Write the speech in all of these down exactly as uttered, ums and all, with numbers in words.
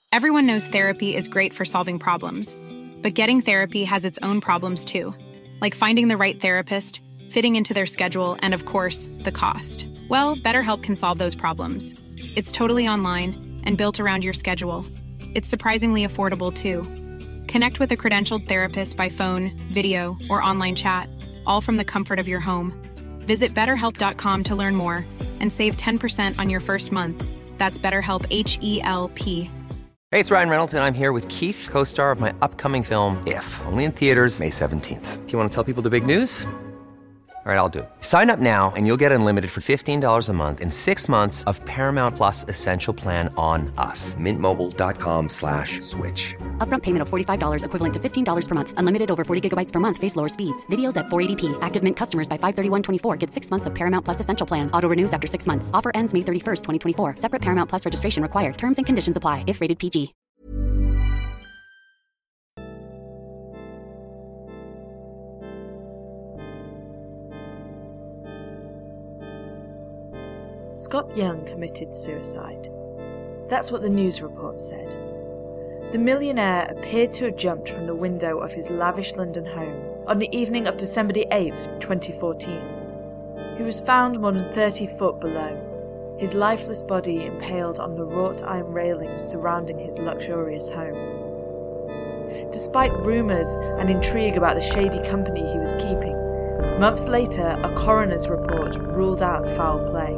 Everyone knows therapy is great for solving problems, but getting therapy has its own problems too, like finding the right therapist, fitting into their schedule, and of course, the cost. Well, BetterHelp can solve those problems. It's totally online and built around your schedule. It's surprisingly affordable too. Connect with a credentialed therapist by phone, video, or online chat, all from the comfort of your home. Visit better help dot com to learn more and save ten percent on your first month. That's BetterHelp, H E L P. Hey, it's Ryan Reynolds, and I'm here with Keith, co-star of my upcoming film, If, only in theaters May seventeenth. Do you want to tell people the big news? All right, I'll do it. Sign up now and you'll get unlimited for fifteen dollars a month and six months of Paramount Plus Essential Plan on us. Mint Mobile dot com slash switch. Upfront payment of forty-five dollars equivalent to fifteen dollars per month. Unlimited over forty gigabytes per month. Face lower speeds. Videos at four eighty p. Active Mint customers by five thirty-one twenty-four get six months of Paramount Plus Essential Plan. Auto renews after six months. Offer ends May thirty-first, twenty twenty-four. Separate Paramount Plus registration required. Terms and conditions apply if rated P G. Scott Young committed suicide. That's what the news report said. The millionaire appeared to have jumped from the window of his lavish London home on the evening of December the eighth, twenty fourteen. He was found more than thirty foot below, his lifeless body impaled on the wrought iron railings surrounding his luxurious home. Despite rumours and intrigue about the shady company he was keeping, months later a coroner's report ruled out foul play.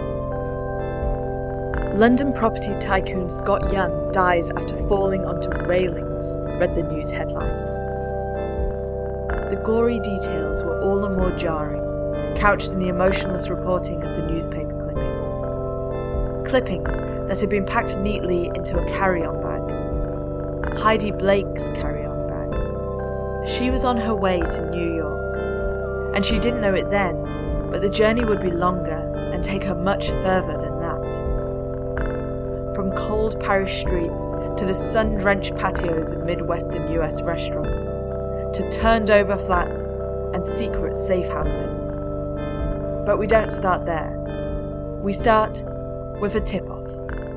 London property tycoon Scott Young dies after falling onto railings, read the news headlines. The gory details were all the more jarring, couched in the emotionless reporting of the newspaper clippings. Clippings that had been packed neatly into a carry-on bag. Heidi Blake's carry-on bag. She was on her way to New York, and she didn't know it then, but the journey would be longer and take her much further than that. From cold Paris streets to the sun-drenched patios of Midwestern U S restaurants, to turned-over flats and secret safe houses. But we don't start there. We start with a tip-off.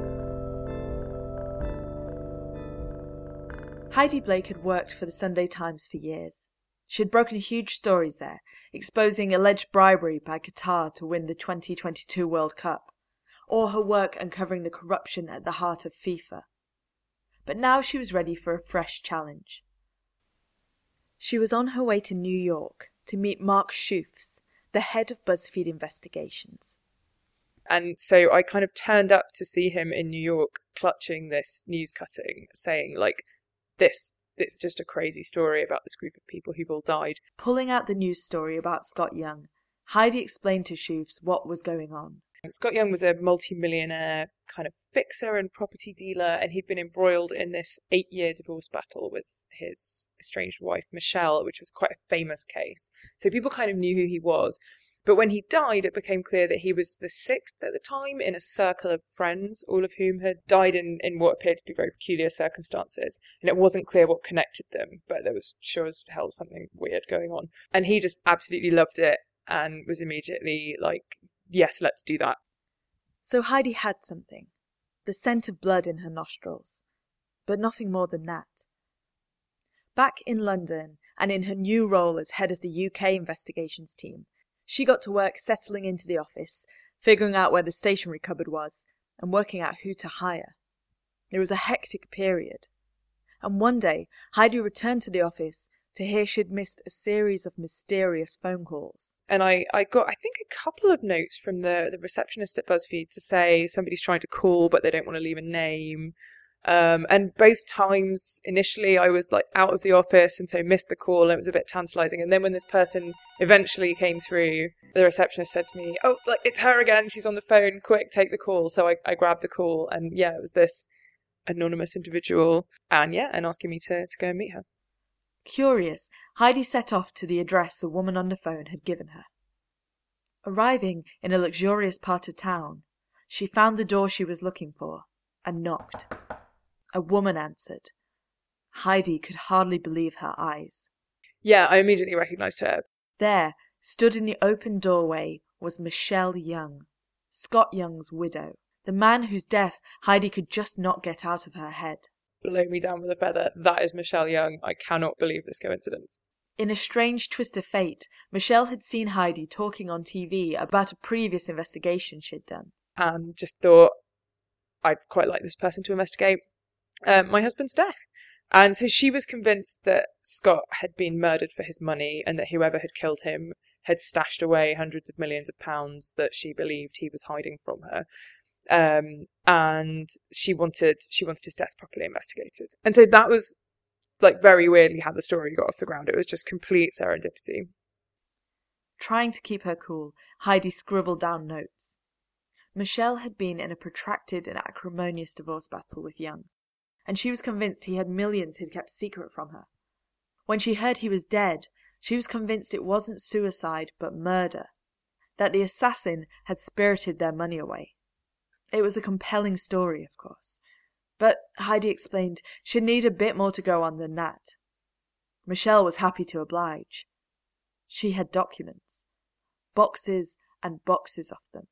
Heidi Blake had worked for the Sunday Times for years. She had broken huge stories there, exposing alleged bribery by Qatar to win the twenty twenty-two World Cup, or her work uncovering the corruption at the heart of FIFA. But now she was ready for a fresh challenge. She was on her way to New York to meet Mark Schoofs, the head of BuzzFeed Investigations. And so I kind of turned up to see him in New York clutching this news cutting, saying, like, this, this is just a crazy story about this group of people who've all died. Pulling out the news story about Scott Young, Heidi explained to Schoofs what was going on. Scott Young was a multi-millionaire kind of fixer and property dealer, and he'd been embroiled in this eight-year divorce battle with his estranged wife, Michelle, which was quite a famous case. So people kind of knew who he was. But when he died, it became clear that he was the sixth at the time in a circle of friends, all of whom had died in, in what appeared to be very peculiar circumstances. And it wasn't clear what connected them, but there was sure as hell something weird going on. And he just absolutely loved it and was immediately like, yes, let's do that. So Heidi had something, the scent of blood in her nostrils, but nothing more than that. Back in London, and in her new role as head of the U K investigations team, she got to work settling into the office, figuring out where the stationery cupboard was, and working out who to hire. It was a hectic period. And one day, Heidi returned to the office to hear she'd missed a series of mysterious phone calls. And I, I got, I think, a couple of notes from the, the receptionist at BuzzFeed to say somebody's trying to call, but they don't want to leave a name. Um, and both times, initially, I was like out of the office and so missed the call, and it was a bit tantalizing. And then when this person eventually came through, the receptionist said to me, oh, like, it's her again. She's on the phone. Quick, take the call. So I, I grabbed the call, and yeah, it was this anonymous individual. And yeah, and asking me to, to go and meet her. Curious, Heidi set off to the address a woman on the phone had given her. Arriving in a luxurious part of town, she found the door she was looking for and knocked. A woman answered. Heidi could hardly believe her eyes. Yeah, I immediately recognised her. There, stood in the open doorway, was Michelle Young, Scott Young's widow, The man whose death Heidi could just not get out of her head. Blow me down with a feather. That is Michelle Young. I cannot believe this coincidence. In a strange twist of fate, Michelle had seen Heidi talking on T V about a previous investigation she'd done. And just thought, I'd quite like this person to investigate um, my husband's death. And so she was convinced that Scott had been murdered for his money and that whoever had killed him had stashed away hundreds of millions of pounds that she believed he was hiding from her. Um, and she wanted she wanted his death properly investigated. And so that was, like, very weirdly how the story got off the ground. It was just complete serendipity. Trying to keep her cool, Heidi scribbled down notes. Michelle had been in a protracted and acrimonious divorce battle with Young, and she was convinced he had millions he'd kept secret from her. When she heard he was dead, she was convinced it wasn't suicide but murder, that the assassin had spirited their money away. It was a compelling story, of course, but Heidi explained she'd need a bit more to go on than that. Michelle was happy to oblige. She had documents, boxes and boxes of them.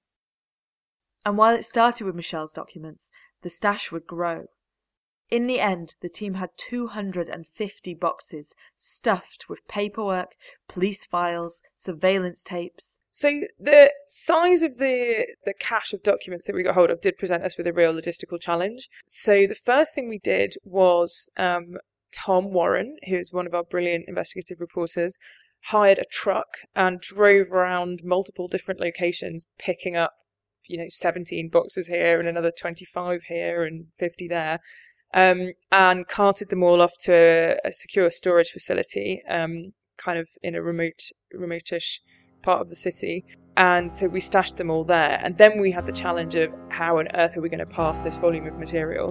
And while it started with Michelle's documents, the stash would grow. In the end, the team had two hundred fifty boxes stuffed with paperwork, police files, surveillance tapes. So the size of the, the cache of documents that we got hold of did present us with a real logistical challenge. So the first thing we did was um, Tom Warren, who's one of our brilliant investigative reporters, hired a truck and drove around multiple different locations picking up, you know, seventeen boxes here and another twenty-five here and fifty there. Um, and carted them all off to a, a secure storage facility, um, kind of in a remote, remotish part of the city. And so we stashed them all there. And then we had the challenge of how on earth are we going to pass this volume of material?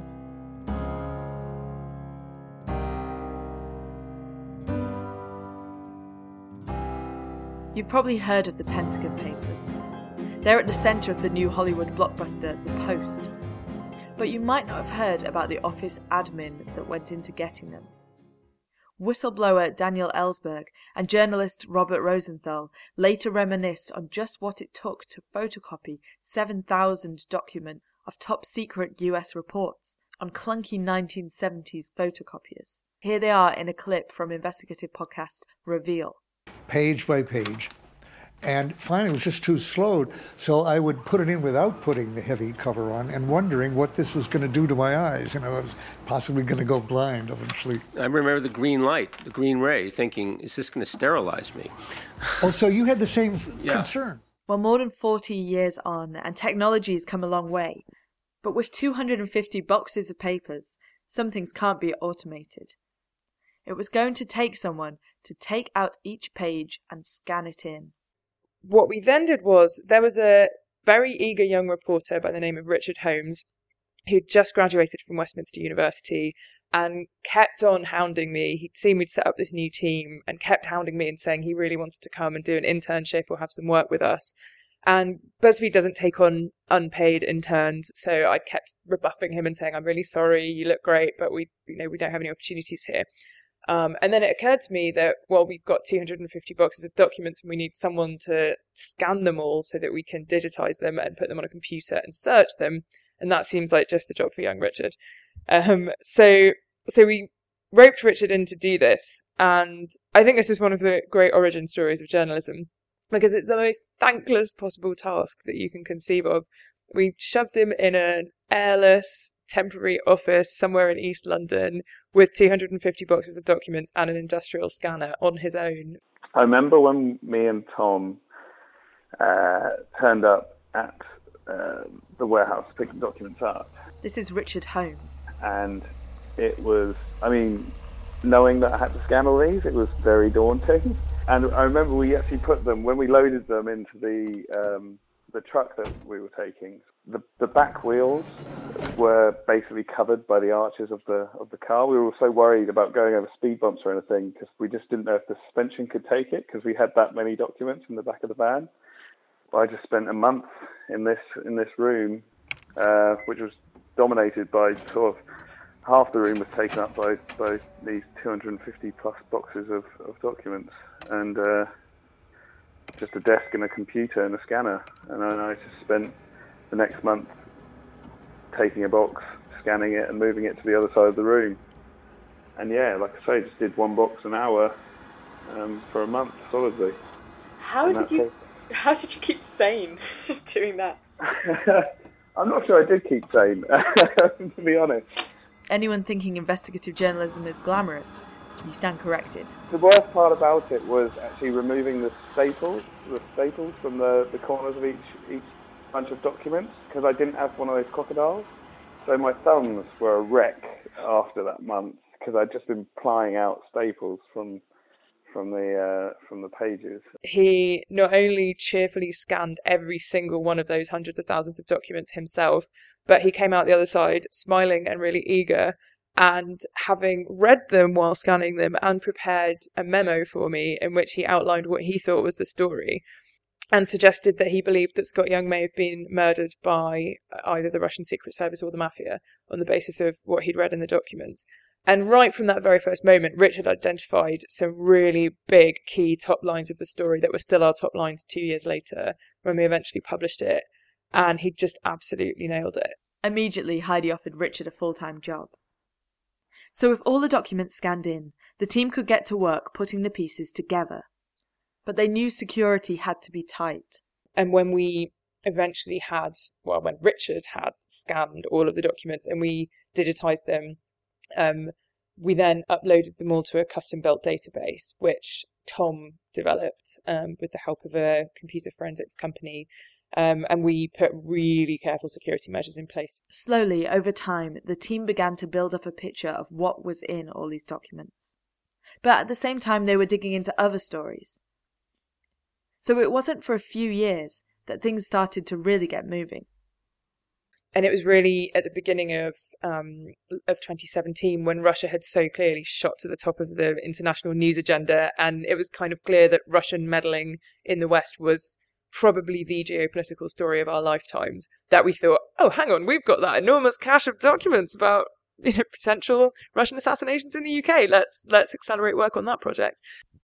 You've probably heard of the Pentagon Papers. They're at the centre of the new Hollywood blockbuster, The Post. But you might not have heard about the office admin that went into getting them. Whistleblower Daniel Ellsberg and journalist Robert Rosenthal later reminisced on just what it took to photocopy seven thousand documents of top-secret U S reports on clunky nineteen seventies photocopiers. Here they are in a clip from investigative podcast Reveal. Page by page. And finally, it was just too slow, so I would put it in without putting the heavy cover on and wondering what this was going to do to my eyes. You know, I was possibly going to go blind eventually. I remember the green light, the green ray, thinking, is this going to sterilize me? Oh, so you had the same yeah. concern? Well, more than forty years on, and technology has come a long way. But with two hundred fifty boxes of papers, some things can't be automated. It was going to take someone to take out each page and scan it in. What we then did was, there was a very eager young reporter by the name of Richard Holmes, who'd just graduated from Westminster University and kept on hounding me. He'd seen we'd set up this new team and kept hounding me and saying he really wanted to come and do an internship or have some work with us. And BuzzFeed doesn't take on unpaid interns, so I kept rebuffing him and saying, I'm really sorry, you look great, but we, you know, we don't have any opportunities here. Um, and then it occurred to me that, well, we've got two hundred fifty boxes of documents and we need someone to scan them all so that we can digitize them and put them on a computer and search them. And that seems like just the job for young Richard. Um, so, so we roped Richard in to do this. And I think this is one of the great origin stories of journalism, because it's the most thankless possible task that you can conceive of. We shoved him in an airless temporary office somewhere in East London with two hundred fifty boxes of documents and an industrial scanner on his own. I remember when me and Tom uh, turned up at uh, the warehouse to pick the documents up. This is Richard Holmes. And it was, I mean, knowing that I had to scan all these, it was very daunting. And I remember we actually put them, when we loaded them into the um, the truck that we were taking, the, the back wheels were basically covered by the arches of the of the car. We were so worried about going over speed bumps or anything because we just didn't know if the suspension could take it because we had that many documents in the back of the van. But I just spent a month in this in this room, uh, which was dominated by sort of half the room was taken up by, by these two hundred fifty plus boxes of, of documents and uh, just a desk and a computer and a scanner. And I, I just spent the next month taking a box, scanning it, and moving it to the other side of the room. And yeah, like I say, just did one box an hour um, for a month solidly. How did you? It. How did you keep sane doing that? I'm not sure I did keep sane, to be honest. Anyone thinking investigative journalism is glamorous, you stand corrected. The worst part about it was actually removing the staples, the staples from the, the corners of each each bunch of documents, because I didn't have one of those crocodiles. So my thumbs were a wreck after that month, because I'd just been plying out staples from from the uh, from the pages. He not only cheerfully scanned every single one of those hundreds of thousands of documents himself, but he came out the other side smiling and really eager, and having read them while scanning them and prepared a memo for me in which he outlined what he thought was the story and suggested that he believed that Scott Young may have been murdered by either the Russian Secret Service or the Mafia on the basis of what he'd read in the documents. And right from that very first moment, Richard identified some really big key top lines of the story that were still our top lines two years later when we eventually published it. And he just absolutely nailed it. Immediately, Heidi offered Richard a full-time job. So with all the documents scanned in, the team could get to work putting the pieces together. But they knew security had to be tight. And when we eventually had, well, when Richard had scanned all of the documents and we digitized them, Um, we then uploaded them all to a custom-built database, which Tom developed um, with the help of a computer forensics company, um, and we put really careful security measures in place. Slowly, over time, the team began to build up a picture of what was in all these documents. But at the same time, they were digging into other stories. So it wasn't for a few years that things started to really get moving. And it was really at the beginning of um, of twenty seventeen when Russia had so clearly shot to the top of the international news agenda, and it was kind of clear that Russian meddling in the West was probably the geopolitical story of our lifetimes, that we thought, oh, hang on, we've got that enormous cache of documents about, you know, potential Russian assassinations in the U K. Let's let's accelerate work on that project.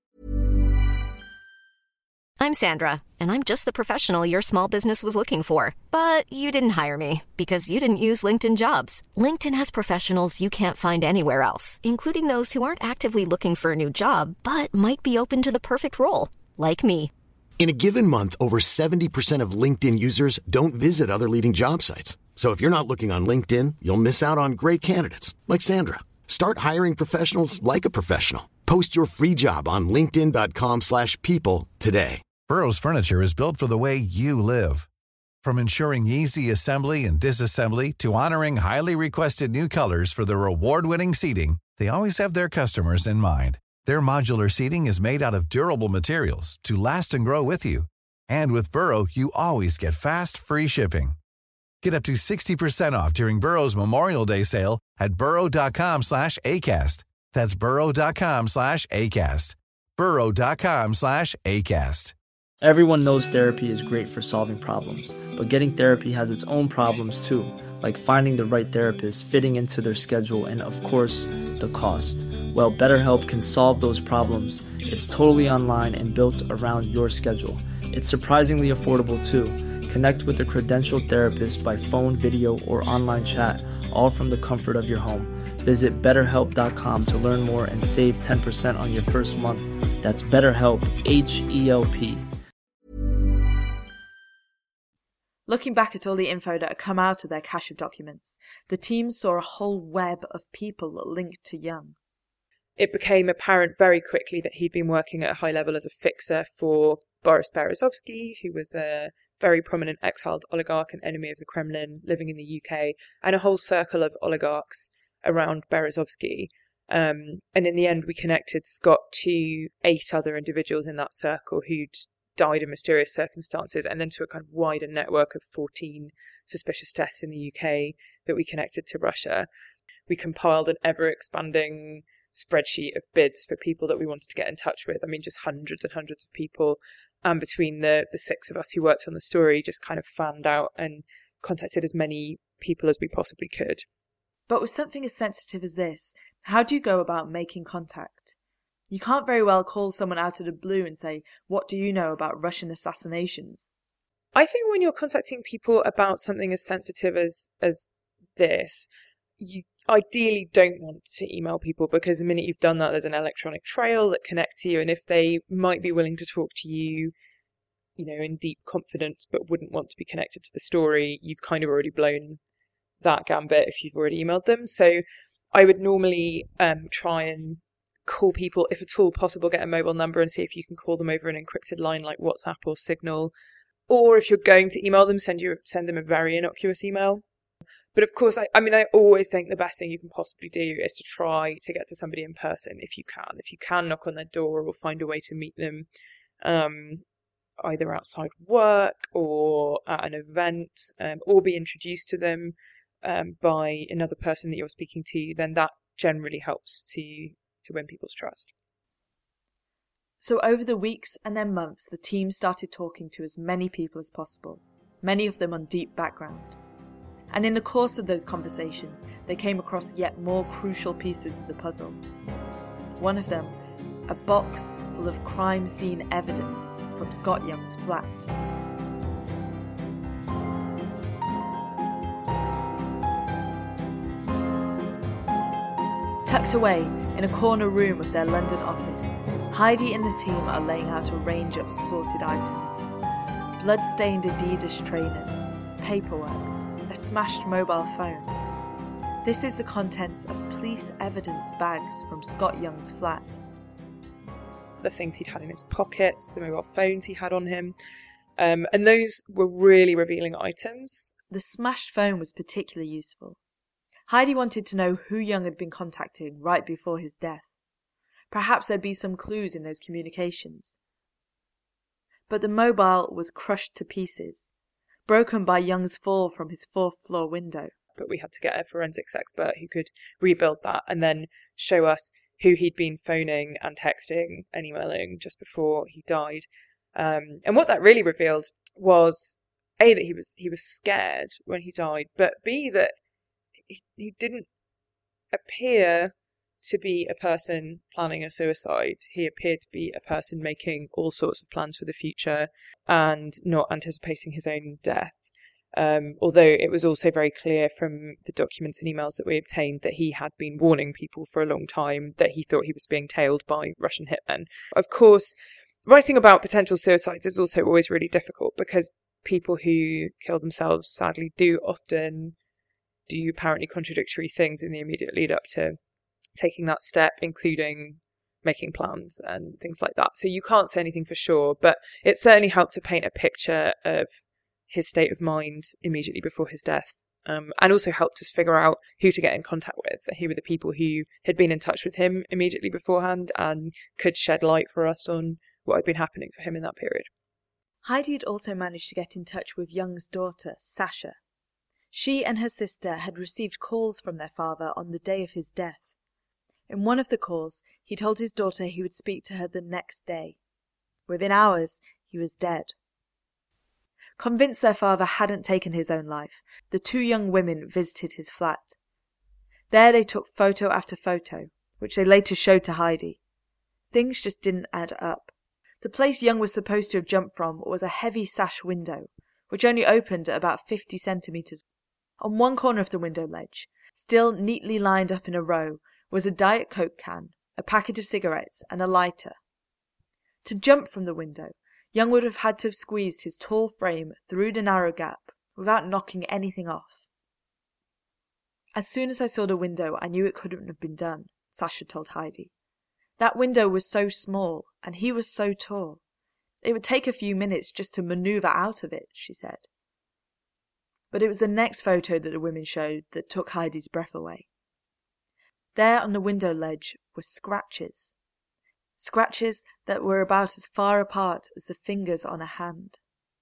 I'm Sandra, and I'm just the professional your small business was looking for. But you didn't hire me because you didn't use LinkedIn Jobs. LinkedIn has professionals you can't find anywhere else, including those who aren't actively looking for a new job, but might be open to the perfect role, like me. In a given month, over seventy percent of LinkedIn users don't visit other leading job sites. So if you're not looking on LinkedIn, you'll miss out on great candidates like Sandra. Start hiring professionals like a professional. Post your free job on linkedin.com slash people today. Burrow's furniture is built for the way you live. From ensuring easy assembly and disassembly to honoring highly requested new colors for their award-winning seating, they always have their customers in mind. Their modular seating is made out of durable materials to last and grow with you. And with Burrow, you always get fast, free shipping. Get up to sixty percent off during Burrow's Memorial Day sale at burrow.com slash ACAST. That's burrow.com slash ACAST. burrow.com slash ACAST. Everyone knows therapy is great for solving problems, but getting therapy has its own problems too, like finding the right therapist, fitting into their schedule, and of course, the cost. Well, BetterHelp can solve those problems. It's totally online and built around your schedule. It's surprisingly affordable too. Connect with a credentialed therapist by phone, video, or online chat, all from the comfort of your home. Visit better help dot com to learn more and save ten percent on your first month. That's BetterHelp, H E L P. Looking back at all the info that had come out of their cache of documents, the team saw a whole web of people linked to Young. It became apparent very quickly that he'd been working at a high level as a fixer for Boris Berezovsky, who was a very prominent exiled oligarch and enemy of the Kremlin living in the U K, and a whole circle of oligarchs around Berezovsky. Um, and in the end, we connected Scott to eight other individuals in that circle who'd died in mysterious circumstances, and then to a kind of wider network of fourteen suspicious deaths in the U K that we connected to Russia. We compiled an ever-expanding spreadsheet of bids for people that we wanted to get in touch with. I mean, just hundreds and hundreds of people. And between the, the six of us who worked on the story, just kind of fanned out and contacted as many people as we possibly could. But with something as sensitive as this, how do you go about making contact? You can't very well call someone out of the blue and say, what do you know about Russian assassinations? I think when you're contacting people about something as sensitive as, as this, you ideally don't want to email people, because the minute you've done that, there's an electronic trail that connects you, and if they might be willing to talk to you, you know, in deep confidence, but wouldn't want to be connected to the story, you've kind of already blown that gambit if you've already emailed them. So I would normally um, try and call people, if at all possible, get a mobile number and see if you can call them over an encrypted line like WhatsApp or Signal. Or if you're going to email them, send you send them a very innocuous email. But of course, I, I mean, I always think the best thing you can possibly do is to try to get to somebody in person if you can. If you can knock on their door or find a way to meet them, um, either outside work or at an event, um, or be introduced to them um, by another person that you're speaking to, then that generally helps to, to win people's trust. So over the weeks and then months, the team started talking to as many people as possible, many of them on deep background. And in the course of those conversations, they came across yet more crucial pieces of the puzzle. One of them, a box full of crime scene evidence from Scott Young's flat. Tucked away in a corner room of their London office, Heidi and the team are laying out a range of assorted items. Blood-stained Adidas trainers, paperwork, a smashed mobile phone. This is the contents of police evidence bags from Scott Young's flat. The things he'd had in his pockets, the mobile phones he had on him, um, and those were really revealing items. The smashed phone was particularly useful. Heidi wanted to know who Young had been contacting right before his death. Perhaps there'd be some clues in those communications. But the mobile was crushed to pieces, broken by Young's fall from his fourth floor window. But we had to get a forensics expert who could rebuild that and then show us who he'd been phoning and texting and emailing just before he died. Um, and what that really revealed was, A, that he was he was scared when he died, but B, that he, he didn't appear to be a person planning a suicide. He appeared to be a person making all sorts of plans for the future and not anticipating his own death. Um, although it was also very clear from the documents and emails that we obtained that he had been warning people for a long time that he thought he was being tailed by Russian hitmen. Of course, writing about potential suicides is also always really difficult because people who kill themselves sadly do often do apparently contradictory things in the immediate lead up to taking that step, including making plans and things like that. So you can't say anything for sure, but it certainly helped to paint a picture of his state of mind immediately before his death, um, and also helped us figure out who to get in contact with, who were the people who had been in touch with him immediately beforehand and could shed light for us on what had been happening for him in that period. Heidi had also managed to get in touch with Young's daughter, Sasha. She and her sister had received calls from their father on the day of his death. In one of the calls, he told his daughter he would speak to her the next day. Within hours, he was dead. Convinced their father hadn't taken his own life, the two young women visited his flat. There they took photo after photo, which they later showed to Heidi. Things just didn't add up. The place Young was supposed to have jumped from was a heavy sash window, which only opened at about fifty centimetres. On one corner of the window ledge, still neatly lined up in a row, was a Diet Coke can, a packet of cigarettes, and a lighter. To jump from the window, Young would have had to have squeezed his tall frame through the narrow gap without knocking anything off. As soon as I saw the window, I knew it couldn't have been done, Sasha told Heidi. That window was so small, and he was so tall. It would take a few minutes just to manoeuvre out of it, she said. But it was the next photo that the women showed that took Heidi's breath away. There on the window ledge were scratches. Scratches that were about as far apart as the fingers on a hand.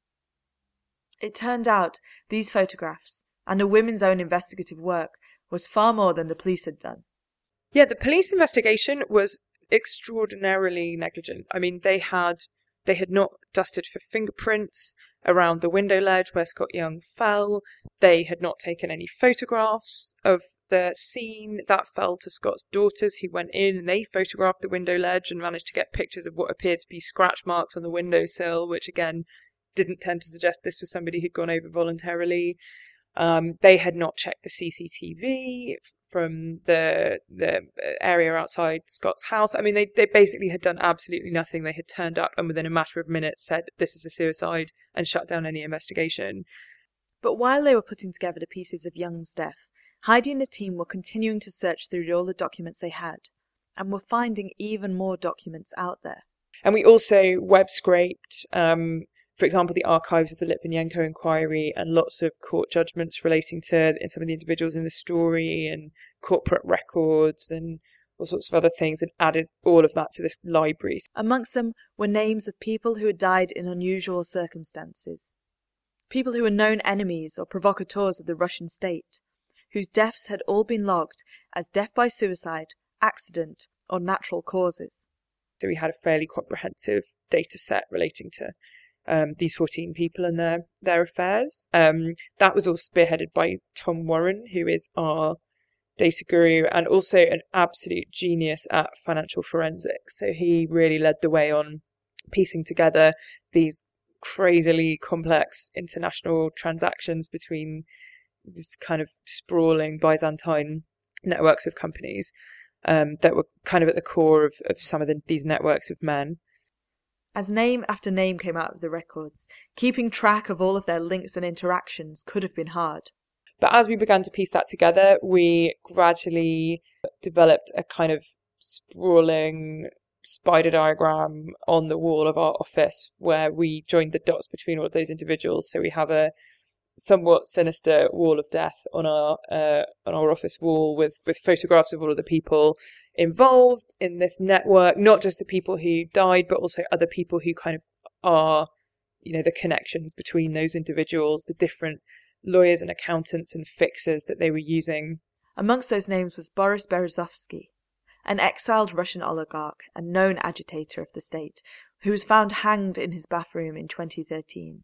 It turned out these photographs, and the women's own investigative work, was far more than the police had done. Yeah, the police investigation was extraordinarily negligent. I mean, they had they had not dusted for fingerprints around the window ledge where Scott Young fell. They had not taken any photographs of the scene. That fell to Scott's daughters, who went in and they photographed the window ledge and managed to get pictures of what appeared to be scratch marks on the windowsill, which again didn't tend to suggest this was somebody who'd gone over voluntarily. Um, they had not checked the C C T V from the the area outside Scott's house. I mean, they, they basically had done absolutely nothing. They had turned up and within a matter of minutes said, this is a suicide, and shut down any investigation. But while they were putting together the pieces of Young's death, Heidi and the team were continuing to search through all the documents they had, and were finding even more documents out there. And we also web scraped, um, for example, the archives of the Litvinenko inquiry and lots of court judgments relating to some of the individuals in the story and corporate records and all sorts of other things, and added all of that to this library. Amongst them were names of people who had died in unusual circumstances. People who were known enemies or provocateurs of the Russian state, whose deaths had all been logged as death by suicide, accident, or natural causes. So we had a fairly comprehensive data set relating to um, these fourteen people and their, their affairs. Um, that was all spearheaded by Tom Warren, who is our data guru and also an absolute genius at financial forensics. So he really led the way on piecing together these crazily complex international transactions between this kind of sprawling Byzantine networks of companies um, that were kind of at the core of, of some of the, these networks of men. As name after name came out of the records, keeping track of all of their links and interactions could have been hard. But as we began to piece that together, we gradually developed a kind of sprawling spider diagram on the wall of our office where we joined the dots between all of those individuals. So we have a somewhat sinister wall of death on our uh, on our office wall with, with photographs of all of the people involved in this network, not just the people who died, but also other people who kind of are, you know, the connections between those individuals, the different lawyers and accountants and fixers that they were using. Amongst those names was Boris Berezovsky, an exiled Russian oligarch and known agitator of the state, who was found hanged in his bathroom in twenty thirteen.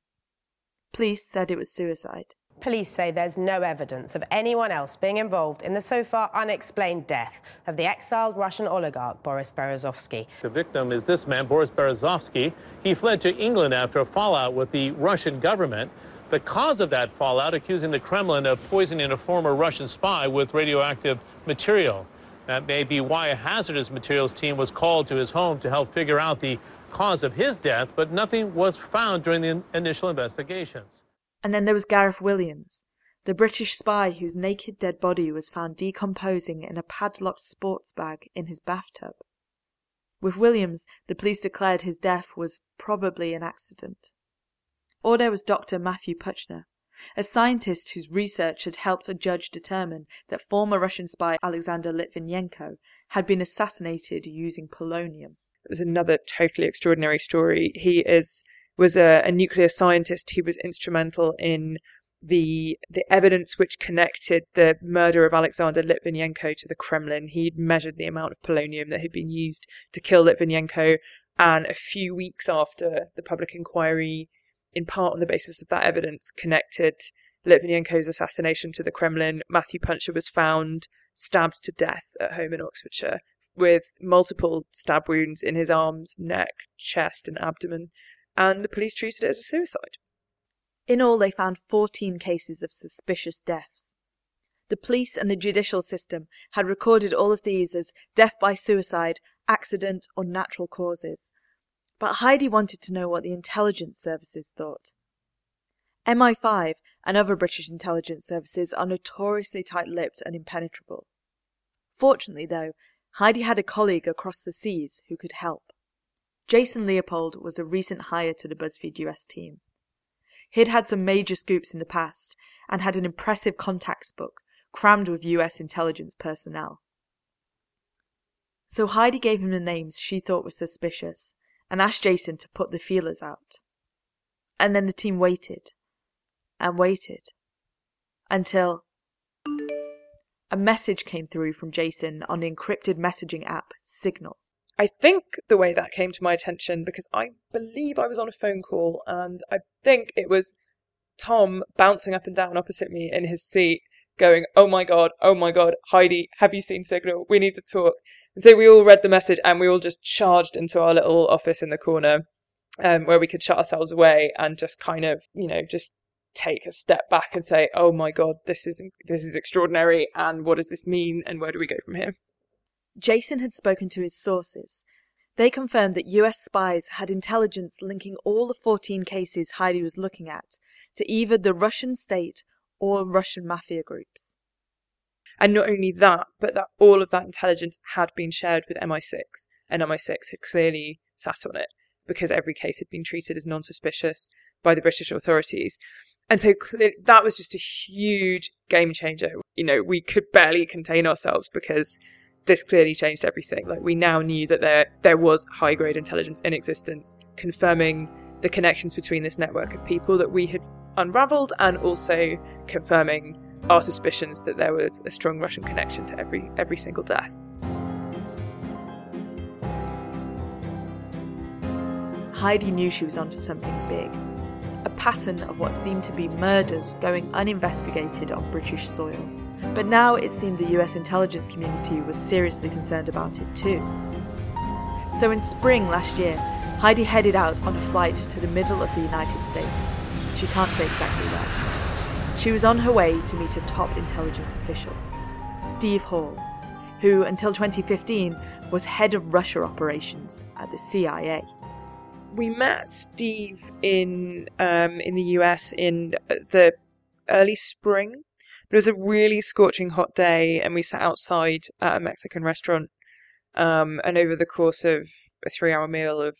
Police said it was suicide. Police say there's no evidence of anyone else being involved in the so far unexplained death of the exiled Russian oligarch Boris Berezovsky. The victim is this man, Boris Berezovsky. He fled to England after a fallout with the Russian government. The cause of that fallout, accusing the Kremlin of poisoning a former Russian spy with radioactive material. That may be why a hazardous materials team was called to his home to help figure out the cause of his death, but nothing was found during the initial investigations. And then there was Gareth Williams, the British spy whose naked dead body was found decomposing in a padlocked sports bag in his bathtub. With Williams, the police declared his death was probably an accident. Or there was Doctor Matthew Puchner, a scientist whose research had helped a judge determine that former Russian spy Alexander Litvinenko had been assassinated using polonium. It was another totally extraordinary story. He is was a, a nuclear scientist who was instrumental in the the evidence which connected the murder of Alexander Litvinenko to the Kremlin. He'd measured the amount of polonium that had been used to kill Litvinenko, and a few weeks after the public inquiry, in part on the basis of that evidence, connected Litvinenko's assassination to the Kremlin, Matthew Puchner was found stabbed to death at home in Oxfordshire, with multiple stab wounds in his arms, neck, chest and abdomen, and the police treated it as a suicide. In all, they found fourteen cases of suspicious deaths. The police and the judicial system had recorded all of these as death by suicide, accident or natural causes. But Heidi wanted to know what the intelligence services thought. M I five and other British intelligence services are notoriously tight-lipped and impenetrable. Fortunately, though, Heidi had a colleague across the seas who could help. Jason Leopold was a recent hire to the BuzzFeed U S team. He had had some major scoops in the past and had an impressive contacts book crammed with U S intelligence personnel. So Heidi gave him the names she thought were suspicious and asked Jason to put the feelers out. And then the team waited and waited until a message came through from Jason on the encrypted messaging app Signal. I think the way that came to my attention, because I believe I was on a phone call, and I think it was Tom bouncing up and down opposite me in his seat going, oh my god, oh my god, Heidi, have you seen Signal? We need to talk. And so we all read the message and we all just charged into our little office in the corner um, where we could shut ourselves away and just kind of, you know, just take a step back and say, oh my God, this is this is extraordinary, and what does this mean, and where do we go from here? Jason had spoken to his sources. They confirmed that U S spies had intelligence linking all the fourteen cases Heidi was looking at to either the Russian state or Russian mafia groups. And not only that, but that all of that intelligence had been shared with M I six, and M I six had clearly sat on it because every case had been treated as non-suspicious by the British authorities. And so clear, that was just a huge game changer. You know, we could barely contain ourselves because this clearly changed everything. Like, we now knew that there there was high-grade intelligence in existence, confirming the connections between this network of people that we had unravelled, and also confirming our suspicions that there was a strong Russian connection to every every single death. Heidi knew she was onto something big. A pattern of what seemed to be murders going uninvestigated on British soil. But now it seemed the U S intelligence community was seriously concerned about it too. So in spring last year, Heidi headed out on a flight to the middle of the United States. She can't say exactly where. She was on her way to meet a top intelligence official, Steve Hall, who until twenty fifteen was head of Russia operations at the C I A. We met Steve in um, in the U S in the early spring. It was a really scorching hot day, and we sat outside at a Mexican restaurant. Um, and over the course of a three-hour meal of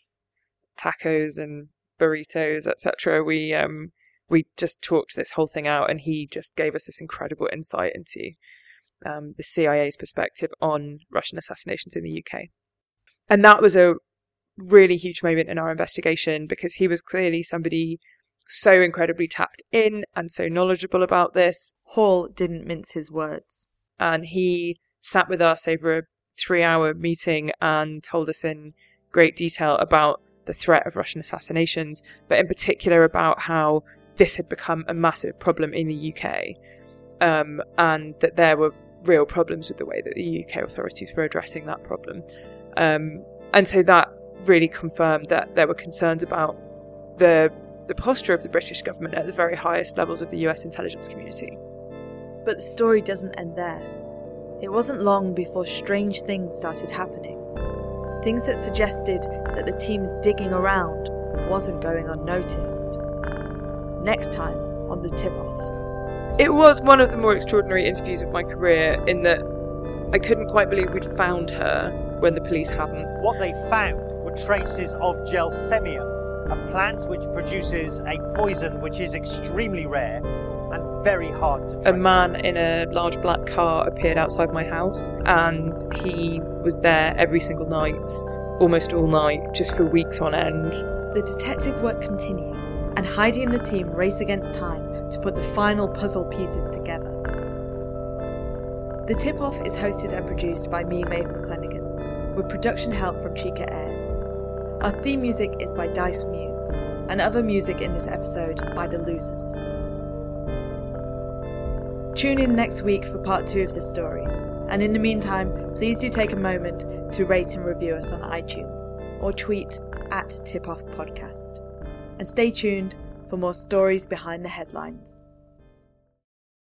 tacos and burritos, et cetera, we um, we just talked this whole thing out, and he just gave us this incredible insight into um, the C I A's perspective on Russian assassinations in the U K. And that was a really huge moment in our investigation, because he was clearly somebody so incredibly tapped in and so knowledgeable about this. Hall didn't mince his words. And he sat with us over a three-hour meeting and told us in great detail about the threat of Russian assassinations, but in particular about how this had become a massive problem in the U K, um, and that there were real problems with the way that the U K authorities were addressing that problem. Um, and so that really confirmed that there were concerns about the the posture of the British government at the very highest levels of the U S intelligence community. But the story doesn't end there. It wasn't long before strange things started happening. Things that suggested that the team's digging around wasn't going unnoticed. Next time on The Tip-Off. It was one of the more extraordinary interviews of my career, in that I couldn't quite believe we'd found her when the police hadn't. What they found were traces of gelsemium, a plant which produces a poison which is extremely rare and very hard to trace. A man in a large black car appeared outside my house, and he was there every single night, almost all night, just for weeks on end. The detective work continues, and Heidi and the team race against time to put the final puzzle pieces together. The Tip-Off is hosted and produced by me, Maeve McClenaghan, with production help from Chica Ayres. Our theme music is by Dice Muse, and other music in this episode by The Losers. Tune in next week for part two of the story, and in the meantime, please do take a moment to rate and review us on iTunes, or tweet at Tip-Off Podcast. And stay tuned for more stories behind the headlines.